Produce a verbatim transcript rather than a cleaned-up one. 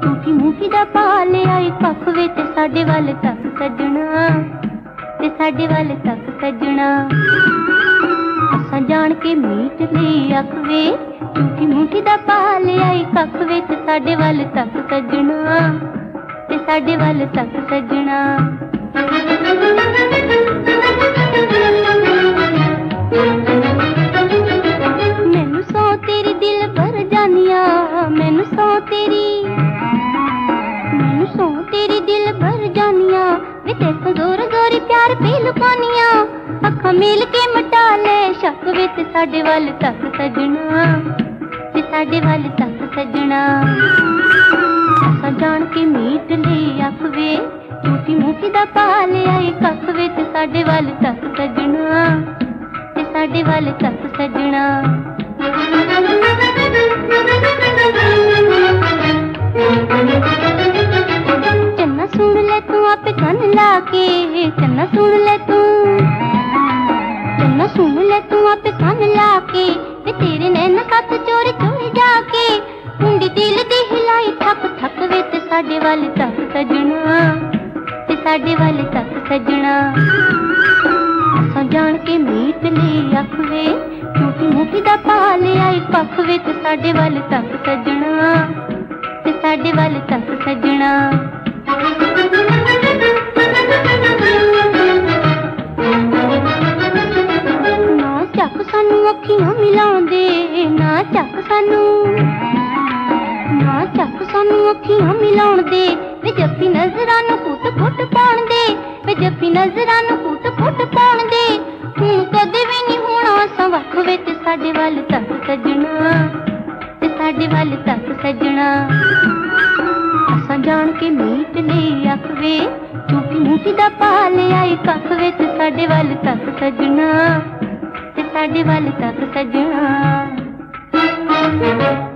ਝੂਠੀ ਮੂਠੀ ਦਾ ਪਾ ਲਿਆਈ ਕੱਖ ਵਿੱਚ ਸਾਡੇ ਵੱਲ ਤੱਕ ਸੱਜਣਾ, ਤੇ ਸਾਡੇ ਵੱਲ ਤੱਕ ਸੱਜਣਾ। ਅਸਾਂ ਜਾਣ ਕੇ ਮੀਟ ਲਈ ਅੱਖ ਵੇ, ਝੂਠੀ ਮੂਠੀ ਦਾ ਪਾ ਲਿਆਈ ਕੱਖ ਵਿੱਚ ਸਾਡੇ ਵੱਲ ਤੱਕ ਸੱਜਣਾ, ਤੇ ਸਾਡੇ ਵੱਲ ਤੱਕ ਸੱਜਣਾ। ਮੈਨੂੰ ਸੌ ਤੇਰੀ ਦਿਲ ਭਰ ਜਾਨੀਆਂ, ਮੈਨੂੰ ਸੌ ਤੇਰੀ, ਮੈਨੂੰ ਸੌ ਤੇਰੀ ਦਿਲ ਭਰ ਜਾਨੀਆਂ ਵੇ ਤੇਥੋਂ ਜ਼ੋਰ ਜ਼ੋਰੀ ਪਿਆਰ ਪੀ ਲੁਕਾਨੀਆਂ। ਅੱਖਾਂ ਮੇਲ ਕੇ ਮਟਾ ਲੈ ਸ਼ੱਕ ਵਿੱਚ ਸਾਡੇ ਵੱਲ ਤੱਕ ਸੱਜਣਾ, ਤੇ ਸਾਡੇ ਵੱਲ ਤੱਕ ਸੱਜਣਾ। ਅਸਾਂ ਜਾਣ ਕੇ ਮੀਟ ਲਈ ਅੱਖ ਵੇ, ਝੂਠੀ ਮੂਠੀ ਦਾ ਪਾ ਲਿਆਈ ਕੱਖ ਵਿੱਚ ਸਾਡੇ ਵੱਲ ਤੱਕ ਸੱਜਣਾ, ਤੇ ਸਾਡੇ ਵੱਲ ਤੱਕ ਸੱਜਣਾ। ਚੰਨਾ ਸੁਣ ਲੈ ਤੂੰ ਆਪੇ ਕੰਨ ਲਾ ਕੇ, ਚੰਨਾ ਸੁਣ ਲੈ ਤੂੰ, ਚੰਨਾ ਸੁਣ ਲੈ ਤੂੰ ਆਪੇ ਕੰਨ ਲਾ ਕੇ ਵੇ ਤੇਰੇ ਨੈਣ ਕੱਤ ਚੋਰੀ ਚੋਰੀ ਜਾ ਕੇ। ਹੁੰਡੀ ਦਿਲ ਦੀ ਹਿਲਾਈ ਥੱਕ ਥੱਕ ਵਿੱਚ ਸਾਡੇ ਵੱਲ ਤੱਕ ਸੱਜਣਾ, ਤੇ ਸਾਡੇ ਵੱਲ ਤੱਕ ਸੱਜਣਾ। ਅਸਾਂ ਜਾਣ ਕੇ ਮੀਟ ਲਈ ਅੱਖ ਵੇ, ਝੂਠੀ ਮੂਠੀ ਦਾ ਪਾ ਲਿਆਈ ਕੱਖ ਵਿੱਚ ਸਾਡੇ ਵੱਲ ਤੱਕ ਸੱਜਣਾ, ਤੇ ਸਾਡੇ ਵੱਲ ਤੱਕ ਸੱਜਣਾ। ਨਾ ਚੱਕ ਸਾਨੂੰ ਅੱਖੀਆਂ ਮਿਲਾਉਂਦੇ, ਨਾ ਚੱਕ ਸਾਨੂੰ, ਨਾ ਚੱਕ ਸਾਨੂੰ ਅੱਖੀਆਂ ਮਿਲਾਉਂਦੇ ਵੇ ਜੱਫੀ ਨਜ਼ਰਾਂ ਨੂੰ ਫੁੱਟ ਫੁੱਟ ਪਾਉਣ ਦੇ, ਵੇ ਜੱਫੀ ਨਜ਼ਰਾਂ ਨੂੰ ਫੁੱਟ ਫੁੱਟ ਪਾਉਣ ਦੇ। ਹੁਣ ਕਦੇ ਵੀ ਨਹੀਂ ਹੋਣਾ ਅਸਾਂ ਵੱਖ ਵਿੱਚ ਸਾਡੇ ਵੱਲ ਤੱਕ ਸੱਜਣਾ, ਤੇ ਸਾਡੇ ਵੱਲ ਤੱਕ ਸੱਜਣਾ। ਅਸਾਂ ਜਾਣ ਕੇ ਮੀਟ ਲਈ ਅੱਖ ਵੇ, ਝੂਠੀ ਮੂਠੀ ਦਾ ਪਾ ਲਿਆਈ ਕੱਖ ਵਿੱਚ ਸਾਡੇ ਵੱਲ ਤੱਕ ਸੱਜਣਾ, ਤੇ ਸਾਡੇ ਵੱਲ ਤੱਕ ਸੱਜਣਾ।